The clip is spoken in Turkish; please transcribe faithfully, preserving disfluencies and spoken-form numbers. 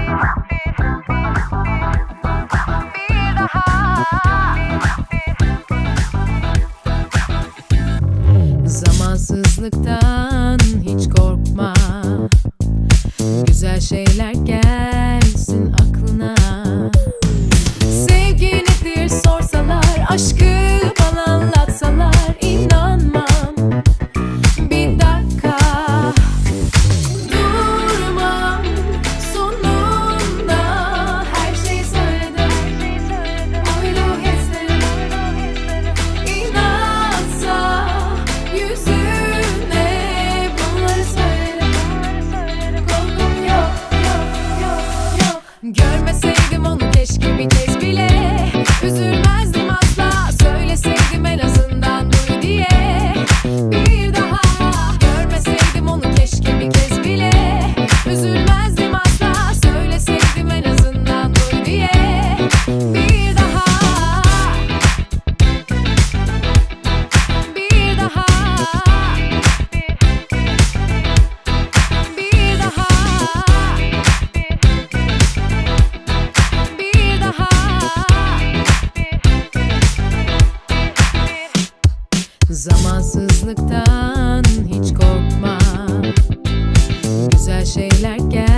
Zamansızlıktan hiç korkma, güzel şeyler gelsin aklına. Sevgi nedir sorsalar, aşkı bana anlatsalar inanmam. Bir dakika durmam, sonunda her şeyi söyledim. Uydu hislerim inansa yüzüne bunları söylerim. Korkum yok, yok, yok, yok. Görmeseydim onu keşke bir kez bile, üzülmezdim asla. Söyleseydim en azından duy diye. Bir daha görmeseydim onu keşke bir kez bile, üzülmezdim asla. Söyleseydim en azından duy diye. Bir daha, bir daha, bir daha, bir daha. Zamansızlıktan hiç korkma, güzel şeyler gel.